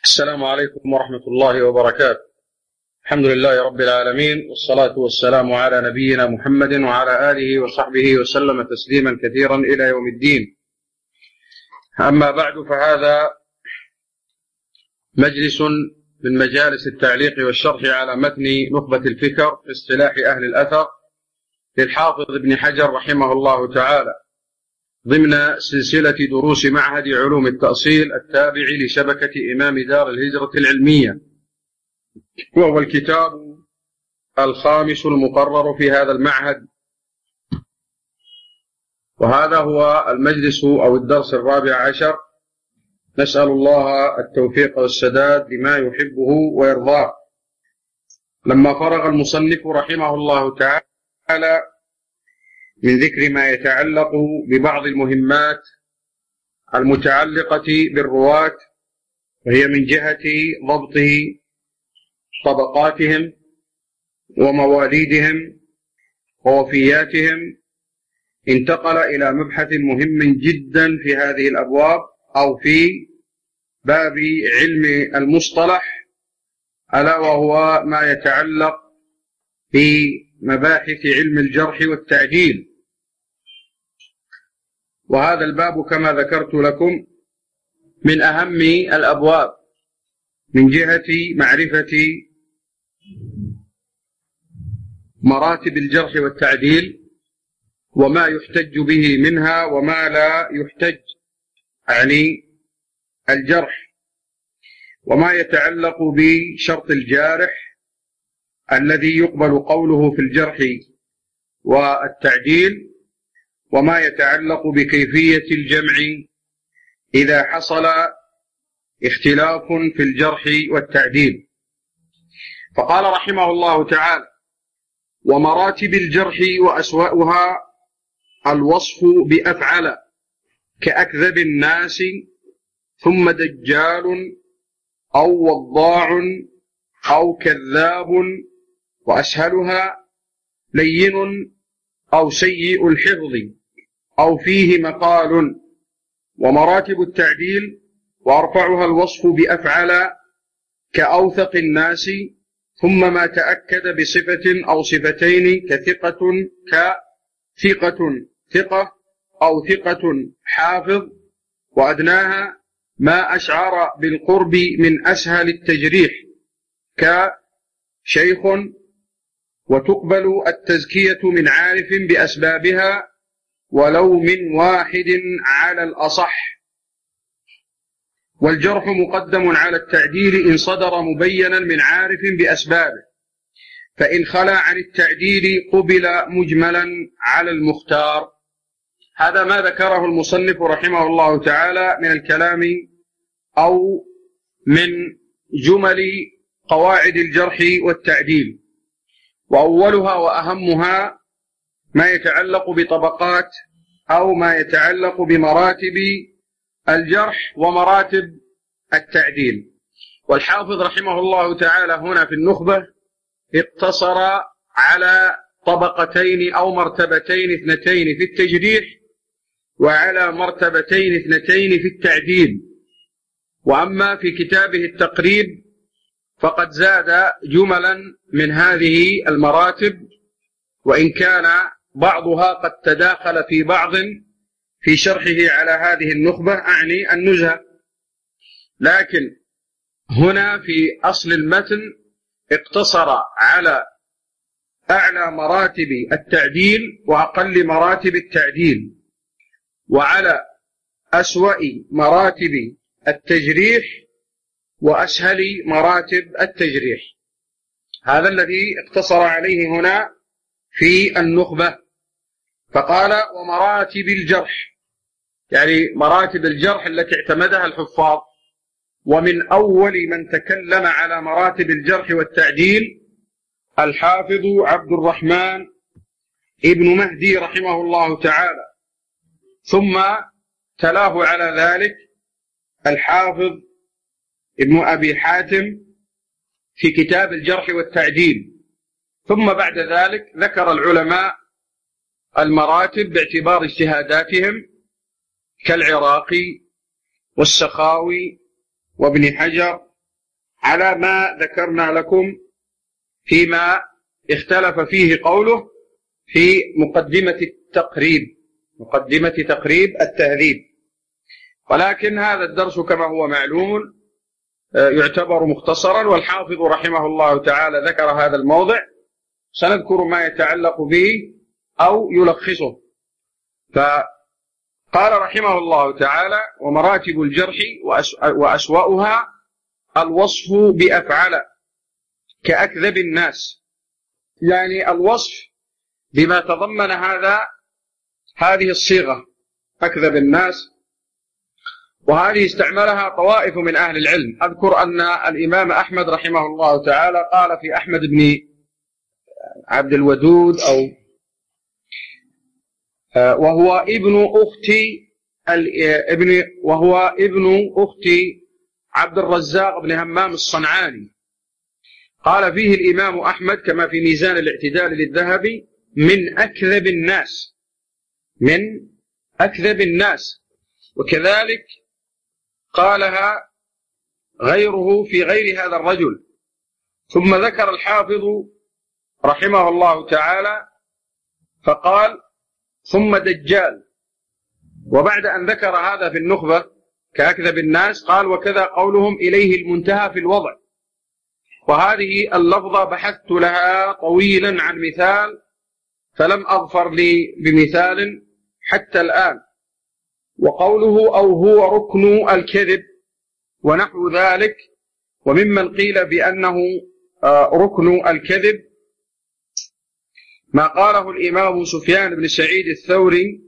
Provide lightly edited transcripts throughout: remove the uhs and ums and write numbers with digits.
السلام عليكم ورحمة الله وبركاته. الحمد لله رب العالمين، والصلاة والسلام على نبينا محمد وعلى آله وصحبه وسلم تسليما كثيرا إلى يوم الدين. أما بعد، فهذا مجلس من مجالس التعليق والشرح على متن نخبة الفكر في اصطلاح أهل الأثر للحافظ ابن حجر رحمه الله تعالى، ضمن سلسلة دروس معهد علوم التأصيل التابع لشبكة إمام دار الهجرة العلمية، وهو الكتاب الخامس المقرر في هذا المعهد، وهذا هو المجلس أو الدرس الرابع عشر. نسأل الله التوفيق والسداد لما يحبه ويرضاه. لما فرغ المصنف رحمه الله تعالى من ذكر ما يتعلق ببعض المهمات المتعلقة بالرواة، وهي من جهة ضبط طبقاتهم ومواليدهم ووفياتهم، انتقل إلى مبحث مهم جدا في هذه الأبواب أو في باب علم المصطلح، ألا وهو ما يتعلق بمباحث علم الجرح والتعديل. وهذا الباب كما ذكرت لكم من أهم الأبواب من جهة معرفة مراتب الجرح والتعديل، وما يحتج به منها وما لا يحتج، يعني الجرح، وما يتعلق بشرط الجارح الذي يقبل قوله في الجرح والتعديل، وما يتعلق بكيفية الجمع إذا حصل اختلاف في الجرح والتعديل. فقال رحمه الله تعالى: ومراتب الجرح وأسوأها الوصف بأفعل كأكذب الناس، ثم دجال أو وضاع أو كذاب، وأسهلها لين أو سيء الحفظ أو فيه مقال. ومراتب التعديل وأرفعها الوصف بأفعل كأوثق الناس، ثم ما تأكد بصفة أو صفتين كثقة ثقة أو ثقة حافظ. وأدناها ما أشعر بالقرب من أسهل التجريح كشيخ، وتقبل التزكية من عارف بأسبابها ولو من واحد على الأصح. والجرح مقدم على التعديل إن صدر مبينا من عارف بأسبابه، فإن خلا عن التعديل قبل مجملا على المختار. هذا ما ذكره المصنف رحمه الله تعالى من الكلام أو من جمل قواعد الجرح والتعديل، وأولها وأهمها ما يتعلق بطبقات أو ما يتعلق بمراتب الجرح ومراتب التعديل. والحافظ رحمه الله تعالى هنا في النخبة اقتصر على طبقتين أو مرتبتين اثنتين في التجريح، وعلى مرتبتين اثنتين في التعديل. وأما في كتابه التقريب فقد زاد جملا من هذه المراتب، وإن كان بعضها قد تداخل في بعض في شرحه على هذه النخبة، أعني النزهة. لكن هنا في أصل المتن اقتصر على أعلى مراتب التعديل وأقل مراتب التعديل، وعلى أسوأ مراتب التجريح وأسهل مراتب التجريح. هذا الذي اقتصر عليه هنا في النخبة. فقال: ومراتب الجرح، يعني مراتب الجرح التي اعتمدها الحفاظ. ومن أول من تكلم على مراتب الجرح والتعديل الحافظ عبد الرحمن ابن مهدي رحمه الله تعالى، ثم تلاه على ذلك الحافظ ابن أبي حاتم في كتاب الجرح والتعديل، ثم بعد ذلك ذكر العلماء المراتب باعتبار اجتهاداتهم كالعراقي والسخاوي وابن حجر على ما ذكرنا لكم فيما اختلف فيه قوله في مقدمة تقريب التهذيب. ولكن هذا الدرس كما هو معلوم يعتبر مختصرا، والحافظ رحمه الله تعالى ذكر هذا الموضع، سنذكر ما يتعلق به أو يلخصه. فقال رحمه الله تعالى: ومراتب الجرح وأسوأها الوصف بأفعل كأكذب الناس، يعني الوصف بما تضمن هذه الصيغة أكذب الناس، وهذه استعملها طوائف من أهل العلم. أذكر أن الإمام أحمد رحمه الله تعالى قال في أحمد بن عبد الودود وهو ابن أخت عبد الرزاق بن همام الصنعاني، قال فيه الإمام أحمد كما في ميزان الاعتدال للذهبي: من أكذب الناس. وكذلك قالها غيره في غير هذا الرجل. ثم ذكر الحافظ رحمه الله تعالى فقال: ثم دجال. وبعد أن ذكر هذا في النخبة كأكذب الناس قال: وكذا قولهم إليه المنتهى في الوضع. وهذه اللفظة بحثت لها طويلا عن مثال فلم أظفر لي بمثال حتى الآن. وقوله أو هو ركن الكذب ونحو ذلك، وممن قيل بأنه ركن الكذب ما قاله الإمام سفيان بن سعيد الثوري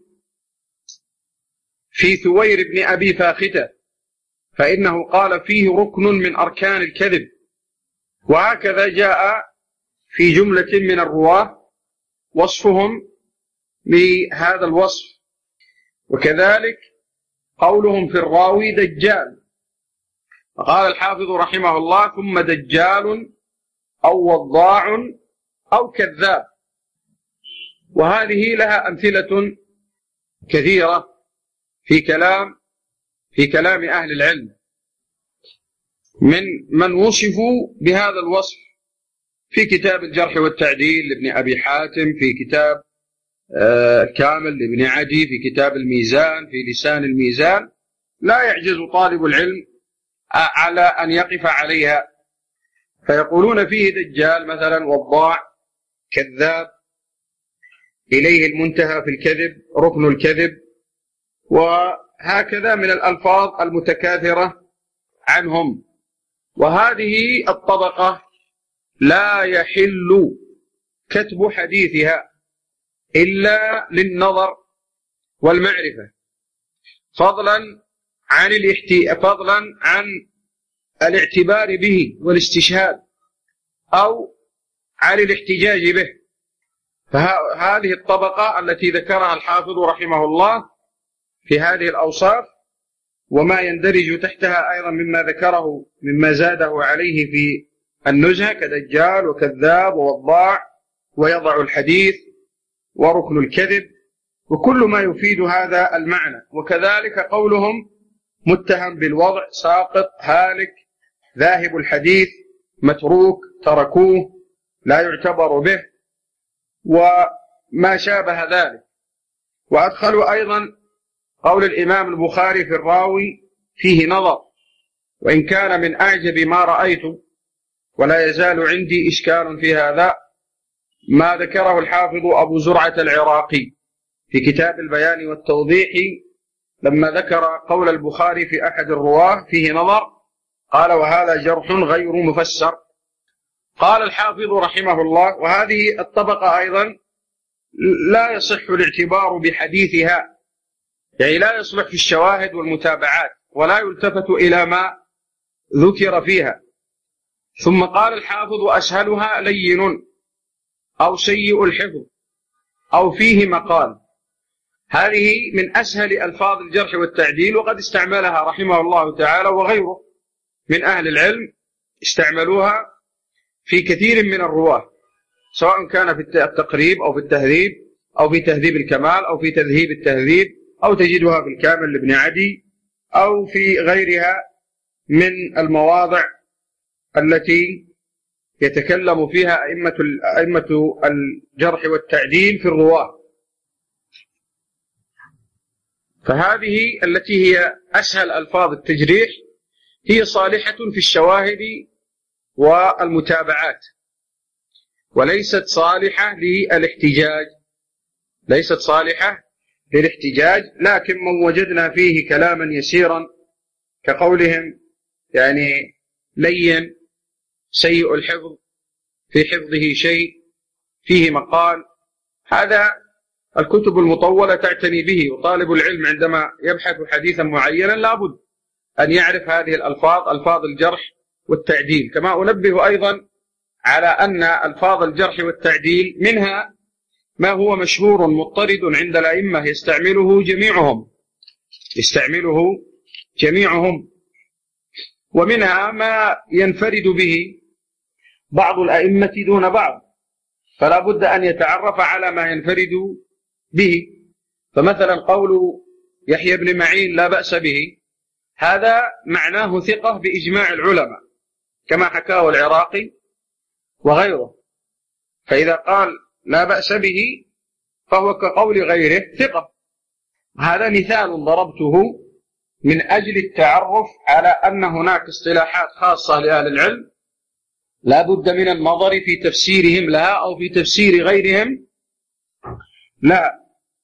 في ثوير بن أبي فاختة، فإنه قال فيه ركن من أركان الكذب. وهكذا جاء في جملة من الرواة وصفهم بهذا الوصف. وكذلك قولهم في الراوي دجال، فقال الحافظ رحمه الله: ثم دجال أو وضاع أو كذاب. وهذه لها أمثلة كثيرة في كلام أهل العلم من وصفوا بهذا الوصف في كتاب الجرح والتعديل لابن أبي حاتم، في كتاب كامل لابن عدي، في كتاب الميزان، في لسان الميزان. لا يعجز طالب العلم على أن يقف عليها، فيقولون فيه دجال مثلا، وضاع، كذاب، إليه المنتهى في الكذب، ركن الكذب، وهكذا من الألفاظ المتكاثرة عنهم. وهذه الطبقة لا يحل كتب حديثها إلا للنظر والمعرفة، فضلا عن الاعتبار به والاستشهاد أو عن الاحتجاج به. فهذه الطبقة التي ذكرها الحافظ رحمه الله في هذه الأوصاف، وما يندرج تحتها أيضا مما زاده عليه في النزهة كدجال وكذاب ووضاع ويضع الحديث وركن الكذب، وكل ما يفيد هذا المعنى. وكذلك قولهم متهم بالوضع، ساقط، هالك، ذاهب الحديث، متروك، تركوه، لا يعتبر به، وما شابه ذلك. وأدخلوا أيضا قول الإمام البخاري في الراوي فيه نظر، وإن كان من أعجب ما رأيت، ولا يزال عندي إشكال في هذا، ما ذكره الحافظ أبو زرعة العراقي في كتاب البيان والتوضيح لما ذكر قول البخاري في أحد الرواه فيه نظر، قال: وهذا جرح غير مفسر. قال الحافظ رحمه الله: وهذه الطبقة أيضا لا يصح الاعتبار بحديثها، يعني لا يصلح في الشواهد والمتابعات، ولا يلتفت إلى ما ذكر فيها. ثم قال الحافظ: وأسهلها لين أو سيء الحفظ أو فيه مقال. هذه من أسهل ألفاظ الجرح والتعديل، وقد استعملها رحمه الله تعالى وغيره من أهل العلم، استعملوها في كثير من الرواة، سواء كان في التقريب أو في التهذيب أو في تهذيب الكمال أو في تذهيب التهذيب، أو تجدها في الكامل لابن عدي، أو في غيرها من المواضع التي يتكلم فيها أئمة الجرح والتعديل في الرواة، فهذه التي هي أسهل ألفاظ التجريح هي صالحة في الشواهد والمتابعات، وليست صالحة للاحتجاج، ليست صالحة للاحتجاج. لكن من وجدنا فيه كلاما يسيرا كقولهم يعني لين سيء الحفظ، في حفظه شيء، فيه مقال، هذا الكتب المطولة تعتني به، وطالب العلم عندما يبحث حديثا معينا لابد أن يعرف هذه الألفاظ، ألفاظ الجرح والتعديل. كما أنبه أيضا على أن ألفاظ الجرح والتعديل منها ما هو مشهور مضطرد عند الأئمة يستعمله جميعهم، ومنها ما ينفرد به بعض الأئمة دون بعض، فلا بد أن يتعرف على ما ينفرد به. فمثلا قول يحيى بن معين لا بأس به، هذا معناه ثقة بإجماع العلماء كما حكاه العراقي وغيره، فإذا قال لا بأس به فهو كقول غيره ثقة. هذا مثال ضربته من أجل التعرف على أن هناك اصطلاحات خاصة لأهل العلم لا بد من النظر في تفسيرهم لها أو في تفسير غيرهم لا.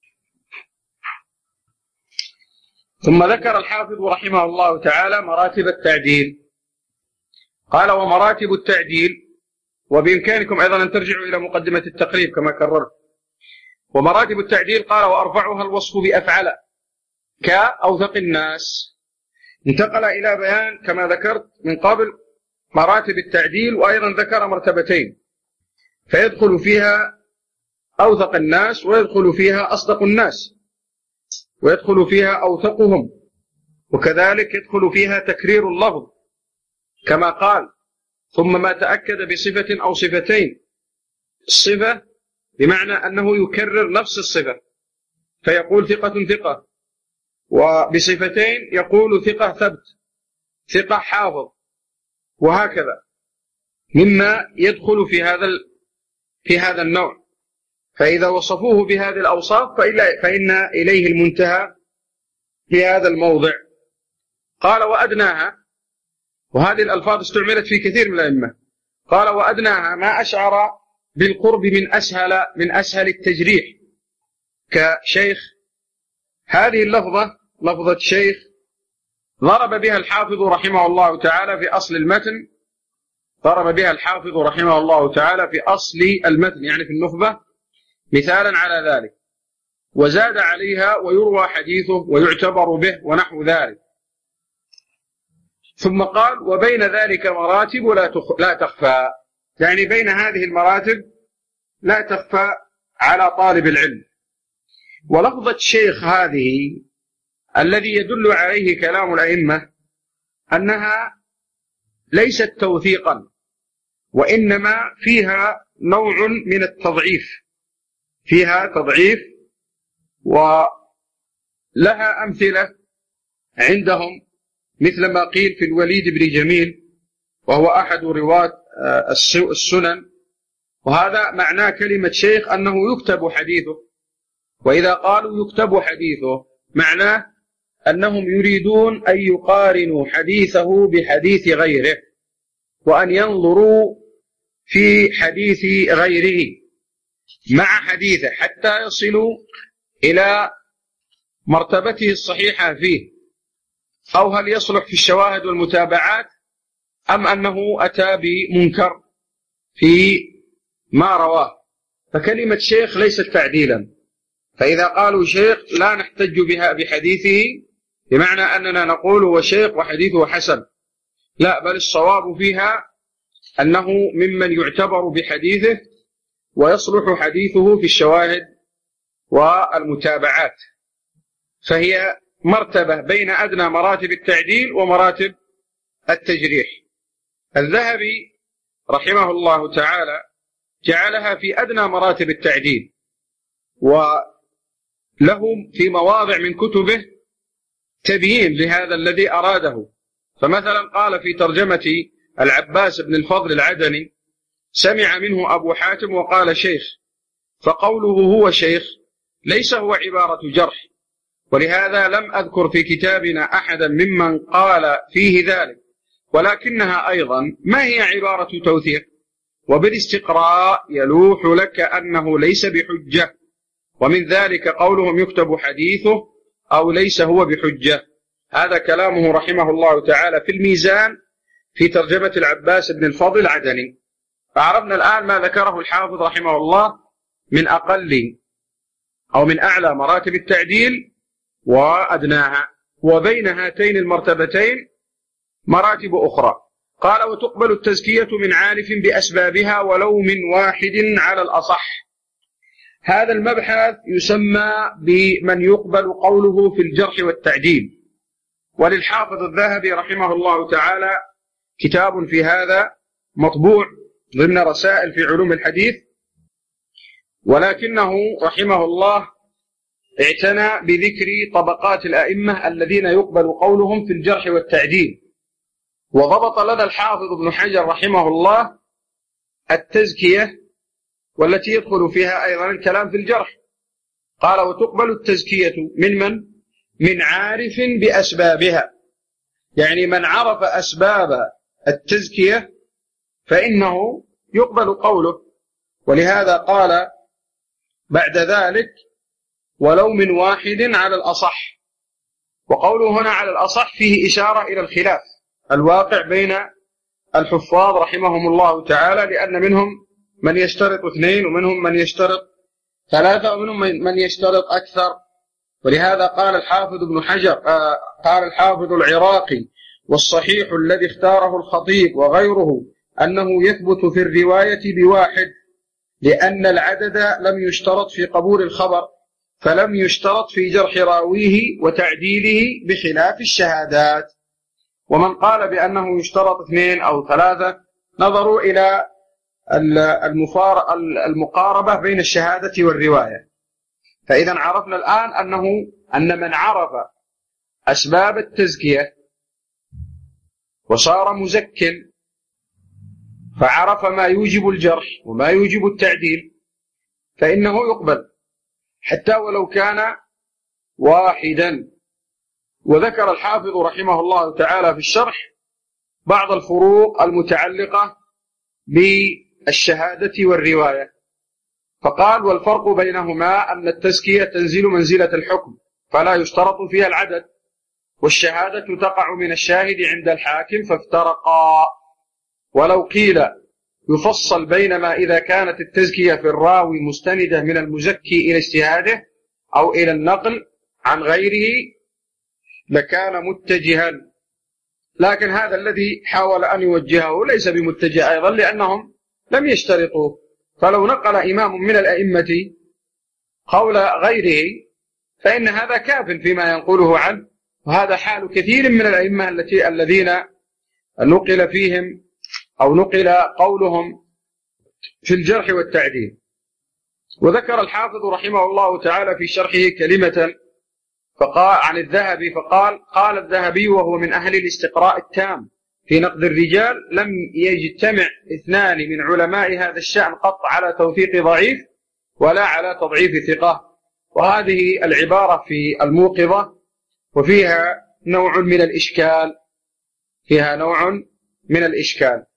ثم ذكر الحافظ رحمه الله تعالى مراتب التعديل، قال ومراتب التعديل، وبإمكانكم أيضا أن ترجعوا إلى مقدمة التقريب كما كررت. ومراتب التعديل قال وأرفعها الوصف بأفعل كأوثق الناس. انتقل إلى بيان كما ذكرت من قبل مراتب التعديل، وأيضا ذكر مرتبتين، فيدخل فيها أوثق الناس، ويدخل فيها أصدق الناس، ويدخل فيها أوثقهم، وكذلك يدخل فيها تكرير اللفظ كما قال ثم ما تأكد بصفة أو صفتين. الصفة بمعنى أنه يكرر نفس الصفة فيقول ثقة ثقة، وبصفتين يقول ثقة ثبت، ثقة حافظ، وهكذا مما يدخل في هذا النوع. فإذا وصفوه بهذه الأوصاف فإن إليه المنتهى في هذا الموضع. قال وأدناها، وهذه الألفاظ استعملت في كثير من الأئمة، قال وأدناها ما أشعر بالقرب من أسهل التجريح كشيخ. هذه اللفظة لفظة شيخ ضرب بها الحافظ رحمه الله تعالى في أصل المتن، ضرب بها الحافظ رحمه الله تعالى في أصل المتن يعني في النخبة مثالا على ذلك، وزاد عليها ويروى حديثه ويعتبر به ونحو ذلك. ثم قال وبين ذلك مراتب لا تخفى، يعني بين هذه المراتب لا تخفى على طالب العلم. ولفظة شيخ هذه الذي يدل عليه كلام الأئمة أنها ليست توثيقا، وإنما فيها نوع من التضعيف، فيها تضعيف، ولها أمثلة عندهم مثل ما قيل في الوليد بن جميل وهو أحد رواة السنن، وهذا معناه كلمة شيخ أنه يكتب حديثه، وإذا قالوا يكتب حديثه معناه أنهم يريدون أن يقارنوا حديثه بحديث غيره، وأن ينظروا في حديث غيره مع حديثه حتى يصلوا إلى مرتبته الصحيحة فيه، أو هل يصلح في الشواهد والمتابعات أم أنه أتى بمنكر في ما رواه. فكلمة شيخ ليست تعديلا، فإذا قالوا شيخ لا نحتج بها بحديثه بمعنى أننا نقول هو شيخ وحديثه حسن، لا، بل الصواب فيها أنه ممن يعتبر بحديثه ويصلح حديثه في الشواهد والمتابعات. فهي مرتبة بين أدنى مراتب التعديل ومراتب التجريح. الذهبي رحمه الله تعالى جعلها في أدنى مراتب التعديل، وله في مواضع من كتبه تبيين لهذا الذي أراده. فمثلا قال في ترجمة العباس بن الفضل العدني سمع منه أبو حاتم وقال شيخ، فقوله هو شيخ ليس هو عبارة جرح، ولهذا لم أذكر في كتابنا أحدا ممن قال فيه ذلك، ولكنها أيضا ما هي عبارة توثيق، وبالاستقراء يلوح لك أنه ليس بحجة، ومن ذلك قولهم يكتب حديثه أو ليس هو بحجة. هذا كلامه رحمه الله تعالى في الميزان في ترجمة العباس بن الفضل العدني. فعرفنا الآن ما ذكره الحافظ رحمه الله من أقل أو من أعلى مراتب التعديل وأدناها، وبين هاتين المرتبتين مراتب أخرى. قال: وتقبل التزكية من عارف بأسبابها ولو من واحد على الأصح. هذا المبحث يسمى بمن يقبل قوله في الجرح والتعديل، وللحافظ الذهبي رحمه الله تعالى كتاب في هذا مطبوع ضمن رسائل في علوم الحديث، ولكنه رحمه الله اعتنى بذكر طبقات الأئمة الذين يقبل قولهم في الجرح والتعديل. وضبط لنا الحافظ ابن حجر رحمه الله التزكية والتي يدخل فيها أيضا الكلام في الجرح. قال: وتقبل التزكية من عارف بأسبابها، يعني من عرف أسباب التزكية فإنه يقبل قوله. ولهذا قال بعد ذلك: ولو من واحد على الأصح. وقوله هنا على الأصح فيه إشارة إلى الخلاف الواقع بين الحفاظ رحمهم الله تعالى، لأن منهم من يشترط 2 ومنهم من يشترط 3 ومنهم من يشترط أكثر. ولهذا قال الحافظ ابن حجر قال الحافظ العراقي: والصحيح الذي اختاره الخطيب وغيره أنه يثبت في الرواية بواحد، لأن العدد لم يشترط في قبول الخبر، فلم يشترط في جرح راويه وتعديله بخلاف الشهادات. ومن قال بأنه يشترط 2 أو 3 نظروا إلى المقاربة بين الشهادة والرواية. فإذا عرفنا الآن أن من عرف أسباب التزكية وصار مزكٍ فعرف ما يوجب الجرح وما يوجب التعديل فإنه يقبل حتى ولو كان واحدا. وذكر الحافظ رحمه الله تعالى في الشرح بعض الفروق المتعلقة بالشهادة والرواية، فقال: والفرق بينهما أن التزكية تنزل منزلة الحكم فلا يشترط فيها العدد، والشهادة تقع من الشاهد عند الحاكم، فافترقا. ولو قيل يفصل بين ما إذا كانت التزكية في الراوي مستندة من المزكي إلى اجتهاده أو إلى النقل عن غيره لكان متجها، لكن هذا الذي حاول أن يوجهه ليس بمتجه أيضا، لأنهم لم يشترطوه. فلو نقل إمام من الأئمة قول غيره فإن هذا كاف فيما ينقله عنه، وهذا حال كثير من الأئمة الذين نقل فيهم أو نقل قولهم في الجرح والتعديل. وذكر الحافظ رحمه الله تعالى في شرحه كلمة فقال عن الذهبي فقال: قال الذهبي وهو من أهل الاستقراء التام في نقد الرجال: لم يجتمع 2 من علماء هذا الشأن قط على توثيق ضعيف ولا على تضعيف ثقة. وهذه العبارة في الموقظة وفيها نوع من الإشكال،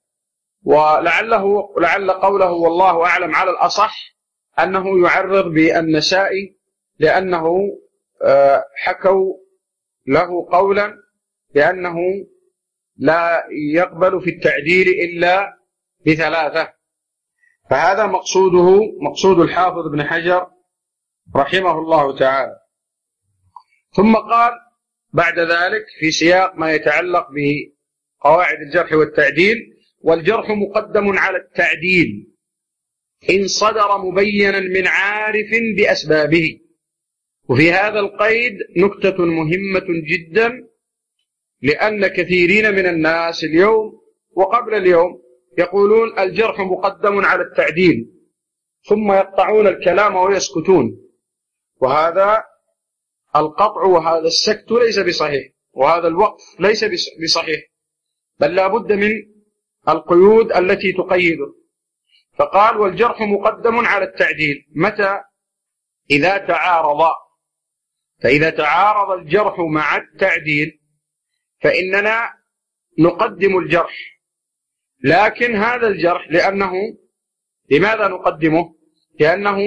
ولعل قوله والله أعلم على الأصح أنه يعرض بالنسائي، لأنه حكوا له قولا بأنه لا يقبل في التعديل إلا ب3. فهذا مقصود الحافظ ابن حجر رحمه الله تعالى. ثم قال بعد ذلك في سياق ما يتعلق بقواعد الجرح والتعديل: والجرح مقدم على التعديل إن صدر مبينا من عارف بأسبابه. وفي هذا القيد نكتة مهمة جدا، لأن كثيرين من الناس اليوم وقبل اليوم يقولون الجرح مقدم على التعديل، ثم يقطعون الكلام ويسكتون، وهذا القطع وهذا السكت ليس بصحيح، وهذا الوقف ليس بصحيح، بل لا بد من القيود التي تقيده، فقال والجرح مقدم على التعديل. متى؟ إذا تعارض. فإذا تعارض الجرح مع التعديل فإننا نقدم الجرح، لكن هذا الجرح لماذا نقدمه؟ لأنه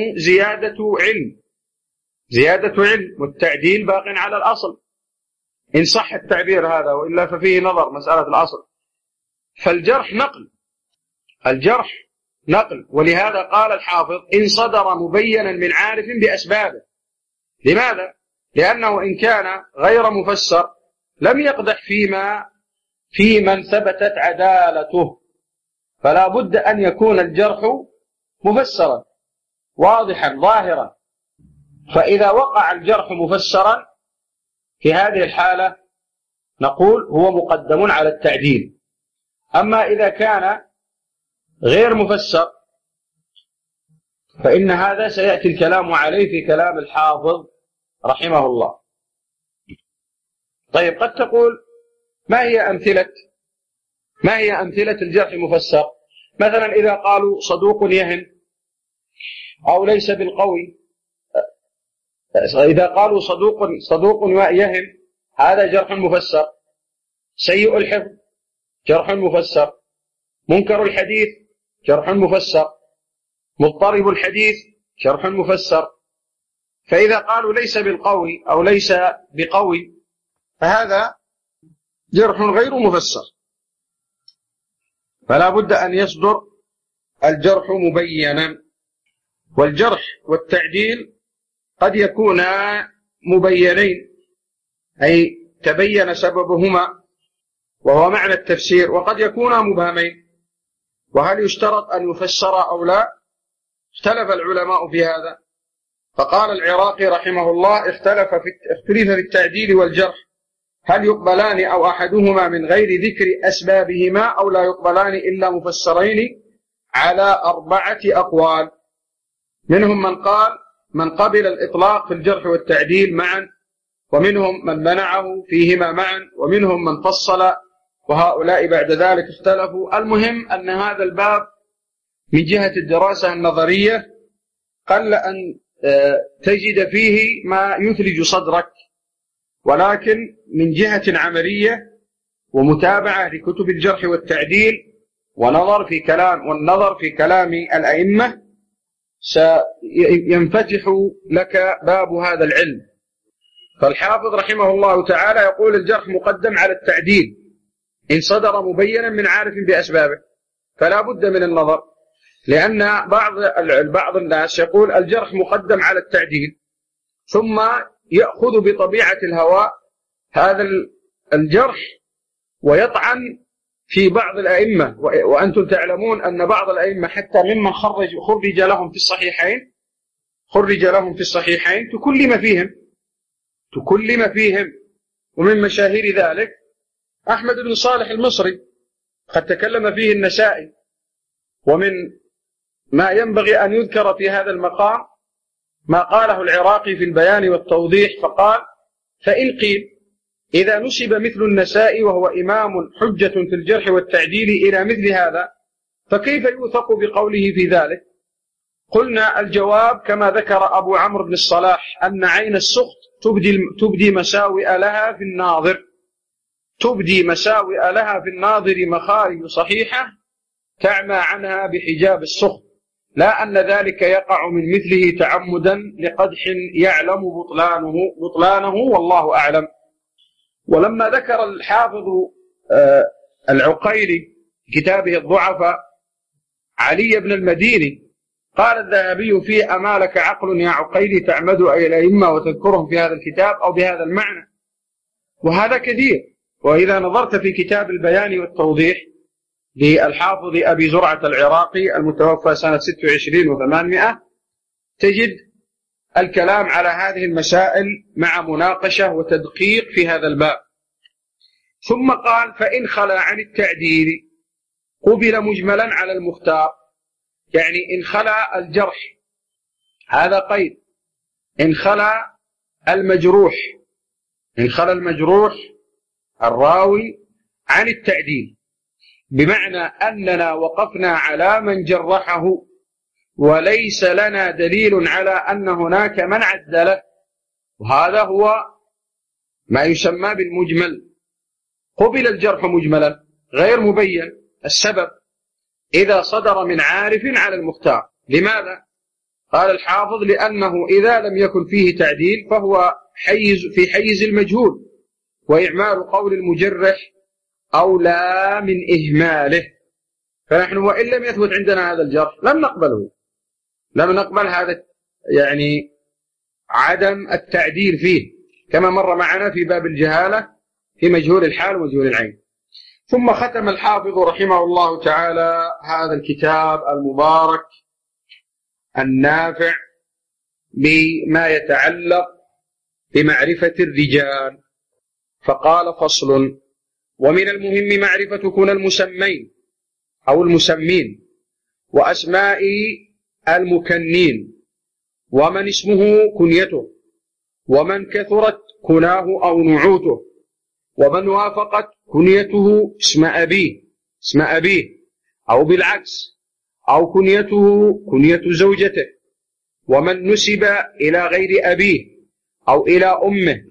زيادة علم، والتعديل باق على الأصل إن صح التعبير هذا، وإلا ففيه نظر مسألة الأصل. فالجرح نقل، ولهذا قال الحافظ إن صدر مبينا من عارف بأسبابه. لماذا؟ لأنه إن كان غير مفسر لم يقدح في من ثبتت عدالته، فلا بد أن يكون الجرح مفسرا واضحا ظاهرا. فإذا وقع الجرح مفسرا في هذه الحالة نقول هو مقدم على التعديل. أما إذا كان غير مفسر فإن هذا سيأتي الكلام عليه في كلام الحافظ رحمه الله. طيب، قد تقول ما هي أمثلة الجرح المفسر؟ مثلا إذا قالوا صدوق يهن أو ليس بالقوي، إذا قالوا صدوق يهن هذا جرح مفسر. سيء الحفظ جرح مفسر. منكر الحديث جرح مفسر. مضطرب الحديث جرح مفسر. فإذا قالوا ليس بالقوي أو ليس بقوي فهذا جرح غير مفسر، فلا بد أن يصدر الجرح مبينا. والجرح والتعديل قد يكونا مبينين، أي تبين سببهما وهو معنى التفسير، وقد يكونا مبهمين. وهل يشترط أن يفسر أو لا؟ اختلف العلماء في هذا. فقال العراقي رحمه الله اختلف في التعديل والجرح، هل يقبلان أو أحدهما من غير ذكر أسبابهما أو لا يقبلان إلا مفسرين، على 4 أقوال. منهم من قبل الإطلاق في الجرح والتعديل معا، ومنهم من منعه فيهما معا، ومنهم من فصل، وهؤلاء بعد ذلك اختلفوا. المهم أن هذا الباب من جهة الدراسة النظرية قل أن تجد فيه ما يثلج صدرك، ولكن من جهة عملية ومتابعة لكتب الجرح والتعديل والنظر في كلام الأئمة سينفتح لك باب هذا العلم. فالحافظ رحمه الله تعالى يقول الجرح مقدم على التعديل إن صدر مبينا من عارف بأسبابه، فلا بد من النظر، لأن بعض الناس يقول الجرح مقدم على التعديل، ثم يأخذ بطبيعة الهواء هذا الجرح ويطعن في بعض الأئمة. وأنتم تعلمون أن بعض الأئمة حتى ممن خرج لهم في الصحيحين تكلم فيهم. ومن مشاهير ذلك أحمد بن صالح المصري قد تكلم فيه النسائي. ومن ما ينبغي أن يذكر في هذا المقام ما قاله العراقي في البيان والتوضيح، فقال فإن قيل إذا نسب مثل النسائي وهو إمام حجة في الجرح والتعديل إلى مثل هذا فكيف يوثق بقوله في ذلك؟ قلنا الجواب كما ذكر أبو عمرو بن الصلاح أن عين السخط تبدي مساوئ لها في الناظر مخارج صحيحة تعمى عنها بحجاب السخط، لا أن ذلك يقع من مثله تعمدا لقدح يعلم بطلانه والله أعلم. ولما ذكر الحافظ العقيلي كتابه الضعفاء علي بن المديني قال الذهبي فيه أما لك عقل يا عقيلي تعمد إلى الأئمة وتذكرهم في هذا الكتاب أو بهذا المعنى؟ وهذا كثير. وإذا نظرت في كتاب البيان والتوضيح للحافظ أبي زرعة العراقي المتوفى سنة 26 و800 تجد الكلام على هذه المسائل مع مناقشة وتدقيق في هذا الباب. ثم قال فإن خلا عن التعديل قبل مجملا على المختار، يعني إن خلا الجرح، هذا قيد، إن خلا المجروح الراوي عن التعديل بمعنى أننا وقفنا على من جرحه وليس لنا دليل على أن هناك من عدله، وهذا هو ما يسمى بالمجمل. قبل الجرح مجملا غير مبين السبب إذا صدر من عارف على المختار. لماذا؟ قال الحافظ: لأنه إذا لم يكن فيه تعديل فهو في حيز المجهول، وإعمال قول المجرح أولى من إهماله. فنحن وإن لم يثبت عندنا هذا الجرح لم نقبله، لم نقبل هذا يعني عدم التعديل فيه، كما مر معنا في باب الجهالة في مجهول الحال ومجهول العين. ثم ختم الحافظ رحمه الله تعالى هذا الكتاب المبارك النافع بما يتعلق بمعرفة الرجال، فقال: فصل: ومن المهم معرفة كن المسمين أو المسمين وأسماء المكنين، ومن اسمه كنيته، ومن كثرت كناه أو نعوته، ومن وافقت كنيته اسم أبيه أو بالعكس، أو كنيته كنية زوجته، ومن نسب إلى غير أبيه أو إلى أمه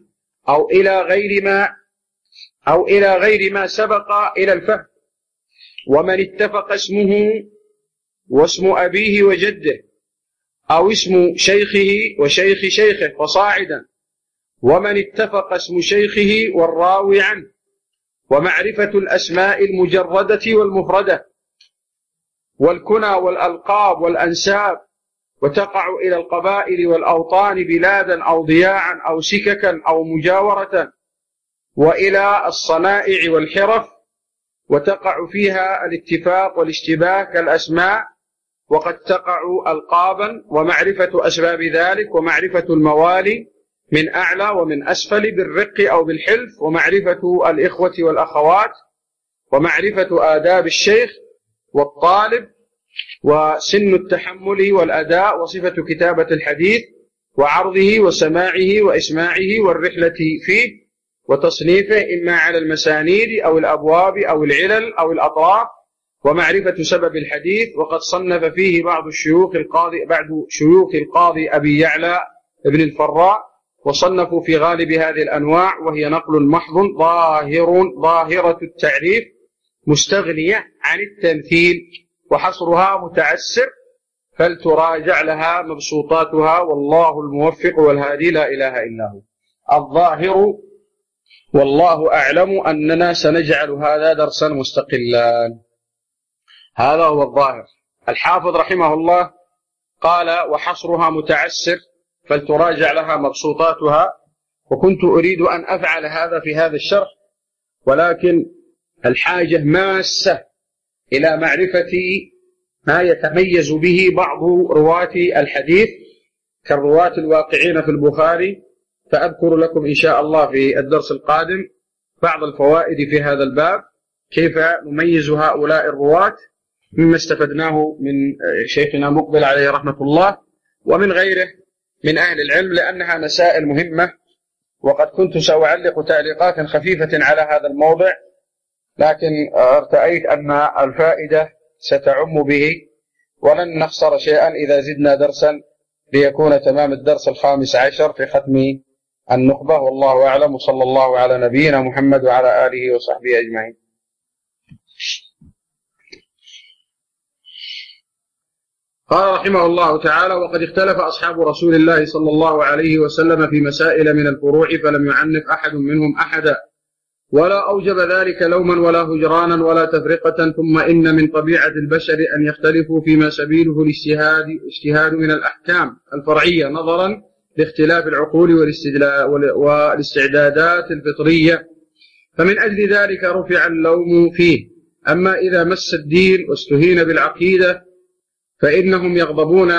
أو إلى غير ما سبق إلى الفهم، ومن اتفق اسمه واسم أبيه وجده، أو اسم شيخه وشيخ شيخه فصاعدا، ومن اتفق اسم شيخه والراوي عنه، ومعرفة الأسماء المجردة والمفردة، والكنى والألقاب والأنساب، وتقع إلى القبائل والأوطان بلادا أو ضياعا أو سككا أو مجاورة، وإلى الصنائع والحرف، وتقع فيها الاتفاق والاشتباه كالأسماء، وقد تقع ألقابا، ومعرفة أسباب ذلك، ومعرفة الموالي من أعلى ومن أسفل بالرق أو بالحلف، ومعرفة الإخوة والأخوات، ومعرفة آداب الشيخ والطالب، وسن التحمل والأداء، وصفة كتابة الحديث وعرضه وسماعه وإسماعه والرحلة فيه وتصنيفه إما على المسانيد أو الأبواب أو العلل أو الأطراف، ومعرفة سبب الحديث. وقد صنف فيه بعض شيوخ القاضي أبي يعلى ابن الفراء، وصنفوا في غالب هذه الأنواع، وهي نقل محض ظاهرة التعريف مستغنية عن التمثيل، وحصرها متعسر، فلتراجع لها مبسوطاتها، والله الموفق والهادي لا إله إلا هو. الظاهر والله أعلم أننا سنجعل هذا درسا مستقلا. هذا هو الظاهر. الحافظ رحمه الله قال: وحصرها متعسر فلتراجع لها مبسوطاتها. وكنت أريد أن أفعل هذا في هذا الشرح، ولكن الحاجة ماسة إلى معرفة ما يتميز به بعض رواة الحديث كالرواة الواقعين في البخاري، فأذكر لكم إن شاء الله في الدرس القادم بعض الفوائد في هذا الباب، كيف نميز هؤلاء الرواة مما استفدناه من شيخنا مقبل عليه رحمة الله ومن غيره من أهل العلم، لأنها مسائل مهمة. وقد كنت سأعلق تعليقات خفيفة على هذا الموضع، لكن ارتأيت أن الفائدة ستعم به، ولن نخسر شيئا إذا زدنا درسا ليكون تمام الدرس 15 في ختم النخبة. والله أعلم، وصلى الله على نبينا محمد وعلى آله وصحبه أجمعين. قال رحمه الله تعالى: وقد اختلف أصحاب رسول الله صلى الله عليه وسلم في مسائل من الفروع، فلم يعنف أحد منهم أحدا، ولا أوجب ذلك لوما ولا هجرانا ولا تفرقة. ثم إن من طبيعة البشر أن يختلفوا فيما سبيله الاجتهاد من الأحكام الفرعية، نظرا لاختلاف العقول والاستعدادات الفطرية، فمن أجل ذلك رفع اللوم فيه. أما إذا مس الدين واستهين بالعقيدة فإنهم يغضبون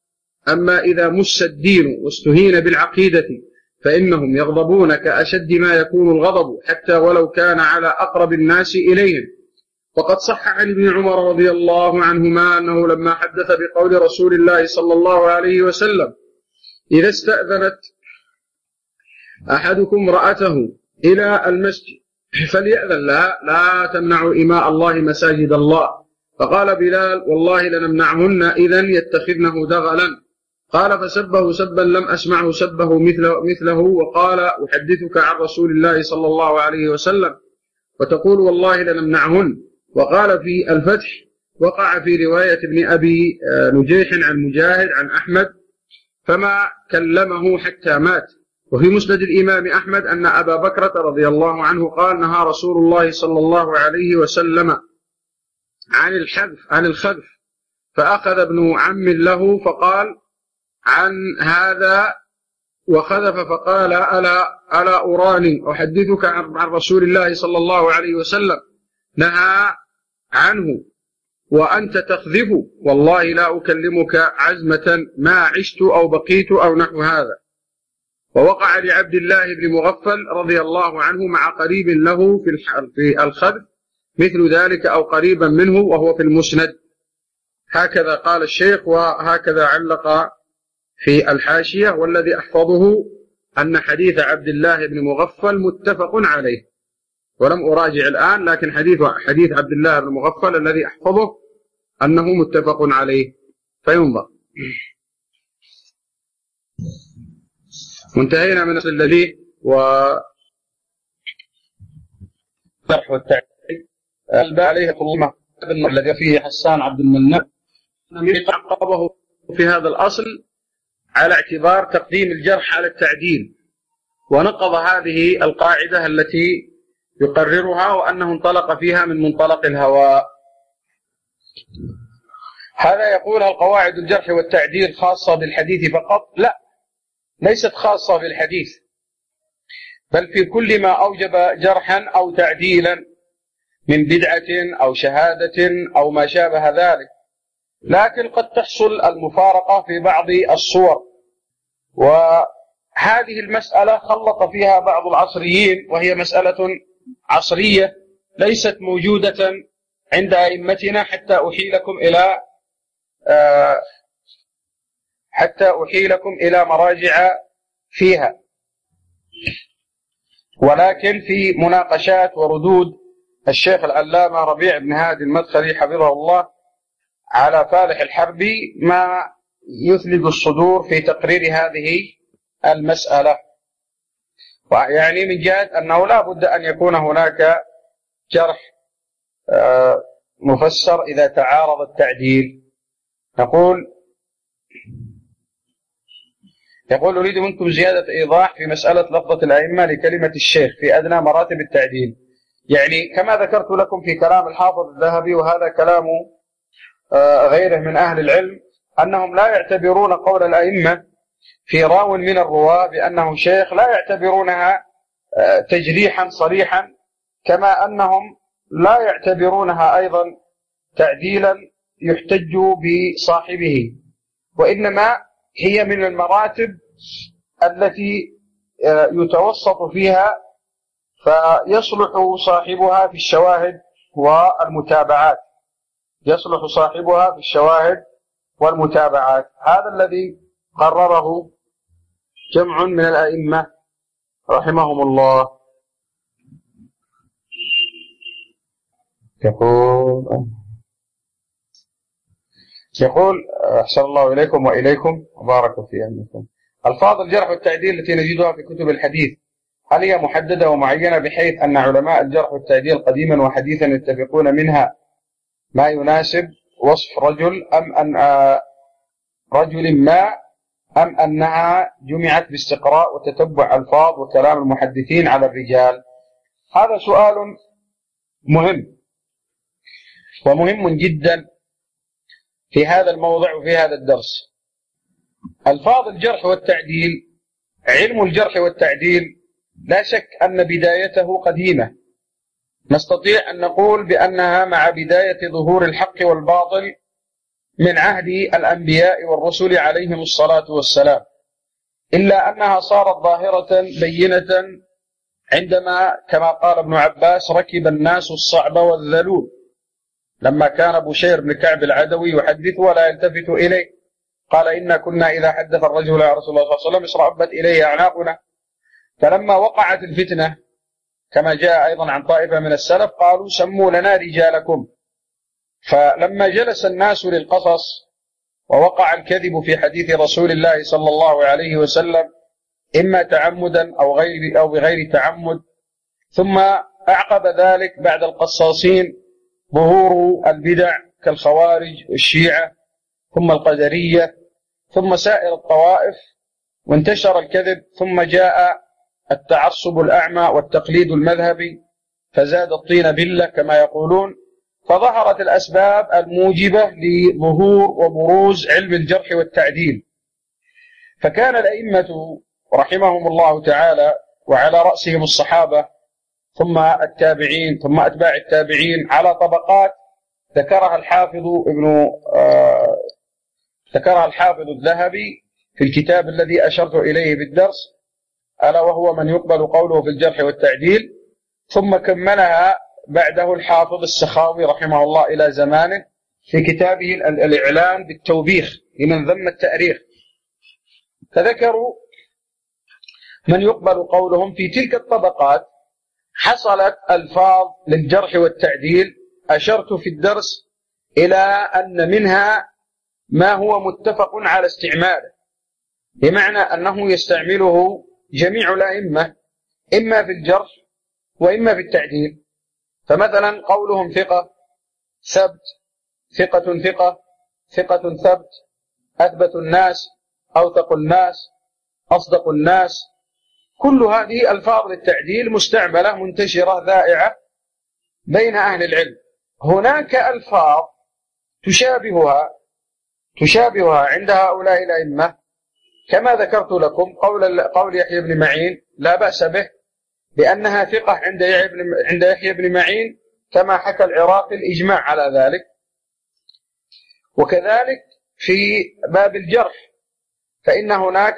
فإنهم يغضبون كأشد ما يكون الغضب، حتى ولو كان على أقرب الناس إليهم. وقد صح عن ابن عمر رضي الله عنهما أنه لما حدث بقول رسول الله صلى الله عليه وسلم: إذا استأذنت أحدكم امرأته إلى المسجد فليأذن لها لا تمنعوا إماء الله مساجد الله. فقال بلال والله لنمنعهن إذن يتخذنه دغلا. قال فسبه سبا لم أسمعه سبه مثله وقال أحدثك عن رسول الله صلى الله عليه وسلم وتقول والله لنمنعهن. وقال في الفتح وقع في رواية ابن أبي نجيح عن مجاهد عن أحمد فما كلمه حتى مات. وفي مسند الإمام أحمد أن أبا بكرة رضي الله عنه قال نهى رسول الله صلى الله عليه وسلم عن الخذف فأخذ ابن عم له فقال عن هذا وخذف فقال ألا أراني أحدثك عن رسول الله صلى الله عليه وسلم نهى عنه وأنت تخذف والله لا أكلمك عزمة ما عشت أو بقيت أو نحو هذا. ووقع لعبد الله بن مغفل رضي الله عنه مع قريب له في الخذف مثل ذلك أو قريبا منه وهو في المسند. هكذا قال الشيخ وهكذا علق في الحاشية. والذي أحفظه أن حديث عبد الله بن مغفل متفق عليه ولم أراجع الآن لكن حديث عبد الله بن مغفل الذي أحفظه أنه متفق عليه فينظر. وانتهينا من أصل الذي وشرح والتعليق عليه الظلمة الذي فيه حسان عبد المنان يعقبه في هذا الأصل على اعتبار تقديم الجرح على التعديل ونقض هذه القاعدة التي يقررها وأنه انطلق فيها من منطلق الهواء. هذا يقول القواعد الجرح والتعديل خاصة بالحديث فقط؟ لا، ليست خاصة بالحديث بل في كل ما أوجب جرحا أو تعديلا من بدعة أو شهادة أو ما شابه ذلك. لكن قد تحصل المفارقة في بعض الصور وهذه المسألة خلط فيها بعض العصريين وهي مسألة عصرية ليست موجودة عند أئمتنا حتى أحيلكم إلى مراجع فيها. ولكن في مناقشات وردود الشيخ العلامة ربيع بن هادي المدخلي حفظه الله على فالح الحربي ما يثلج الصدور في تقرير هذه المسألة. يعني من جهة أنه لا بد أن يكون هناك جرح مفسر إذا تعارض التعديل. يقول أريد منكم زيادة إيضاح في مسألة لفظة الأئمة لكلمة الشيخ في أدنى مراتب التعديل. يعني كما ذكرت لكم في كلام الحافظ الذهبي وهذا كلام غيره من أهل العلم أنهم لا يعتبرون قول الأئمة في راو من الرواة بأنه شيخ لا يعتبرونها تجريحا صريحا كما أنهم لا يعتبرونها أيضا تعديلا يحتج بصاحبه وإنما هي من المراتب التي يتوسط فيها فيصلح صاحبها في الشواهد والمتابعات. هذا الذي قرره جمع من الأئمة رحمهم الله. يقول أحسن الله إليكم وإليكم وبارك في علمكم. ألفاظ الجرح والتعديل التي نجدها في كتب الحديث هل هي محددة ومعينة بحيث أن علماء الجرح والتعديل قديما وحديثا يتفقون منها ما يناسب وصف رجل أم أنها جمعت باستقراء وتتبع ألفاظ وكلام المحدثين على الرجال؟ هذا سؤال مهم ومهم جدا في هذا الموضع وفي هذا الدرس. ألفاظ الجرح والتعديل، علم الجرح والتعديل لا شك أن بدايته قديمة، نستطيع أن نقول بأنها مع بداية ظهور الحق والباطل من عهد الأنبياء والرسل عليهم الصلاة والسلام، إلا أنها صارت ظاهرة بينة عندما كما قال ابن عباس ركب الناس الصعب والذلول، لما كان بشير بن كعب العدوي يحدث ولا يلتفت إليه، قال إنا كنا إذا حدث الرجل يا رسول الله صلى الله عليه وسلم اصرعبت إليه أعناقنا. فلما وقعت الفتنة كما جاء أيضا عن طائفة من السلف قالوا سموا لنا رجالكم. فلما جلس الناس للقصص ووقع الكذب في حديث رسول الله صلى الله عليه وسلم إما تعمدا أو بغير تعمد، ثم أعقب ذلك بعد القصاصين ظهور البدع كالخوارج والشيعة ثم القدرية ثم سائر الطوائف، وانتشر الكذب، ثم جاء التعصب الأعمى والتقليد المذهبي فزاد الطين بلة كما يقولون، فظهرت الأسباب الموجبة لظهور وبروز علم الجرح والتعديل. فكان الأئمة رحمهم الله تعالى وعلى رأسهم الصحابة ثم التابعين ثم أتباع التابعين على طبقات ذكرها الحافظ الذهبي في الكتاب الذي أشرت إليه بالدرس، ألا وهو من يقبل قوله في الجرح والتعديل، ثم كملها بعده الحافظ السخاوي رحمه الله إلى زمانه في كتابه الإعلان بالتوبيخ لمن ذم التأريخ، فذكروا من يقبل قولهم. في تلك الطبقات حصلت ألفاظ للجرح والتعديل أشرت في الدرس إلى أن منها ما هو متفق على استعماله، بمعنى أنه يستعمله جميع الأئمة إما في الجرح وإما في التعديل. فمثلا قولهم ثقة ثبت، ثقة ثقة، ثقة ثبت، أثبت الناس، أوثق الناس، أصدق الناس، كل هذه ألفاظ للتعديل مستعملة منتشرة ذائعة بين أهل العلم. هناك ألفاظ تشابهها عند هؤلاء الأئمة، كما ذكرت لكم قول يحيى بن معين لا بأس به لأنها ثقة عند يحيى بن معين، كما حكى العراقي الإجماع على ذلك. وكذلك في باب الجرح فإن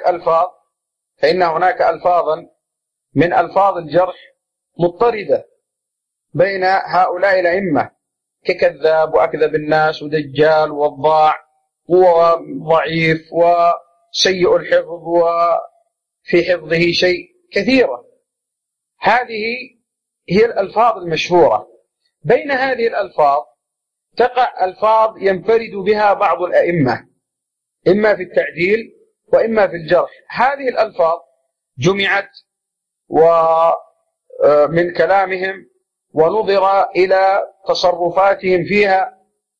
هناك ألفاظا من ألفاظ الجرح مضطردة بين هؤلاء الأئمة ككذاب وأكذب الناس ودجال وضاع وضعيف وسيء الحفظ وفي حفظه شيء كثيرة. هذه هي الألفاظ المشهورة. بين هذه الألفاظ تقع ألفاظ ينفرد بها بعض الأئمة إما في التعديل وإما في الجرح. هذه الألفاظ جمعت ومن كلامهم ونظر إلى تصرفاتهم فيها،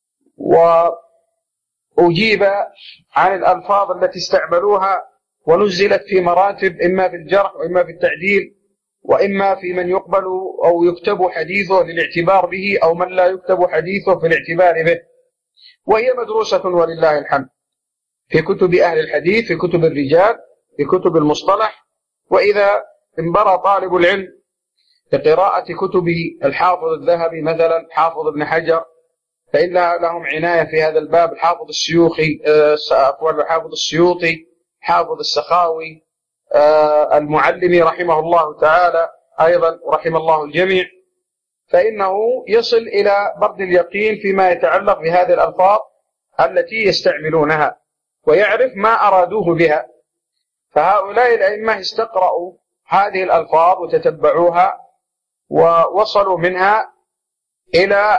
وأجيب عن الألفاظ التي استعملوها ونزلت في مراتب إما في الجرح وإما في التعديل، وإما في من يقبل أو يكتب حديثه للاعتبار به أو من لا يكتب حديثه في الاعتبار به، وهي مدروسة ولله الحمد في كتب أهل الحديث، في كتب الرجال، في كتب المصطلح. وإذا انبرى طالب العلم لقراءة كتب الحافظ الذهبي مثلا، حافظ ابن حجر، فإن لهم عناية في هذا الباب، الحافظ السيوطي، حافظ السخاوي، المعلمي رحمه الله تعالى أيضا رحم الله الجميع، فإنه يصل إلى برد اليقين فيما يتعلق بهذه الألفاظ التي يستعملونها ويعرف ما أرادوه بها. فهؤلاء الأئمة استقرأوا هذه الألفاظ وتتبعوها ووصلوا منها إلى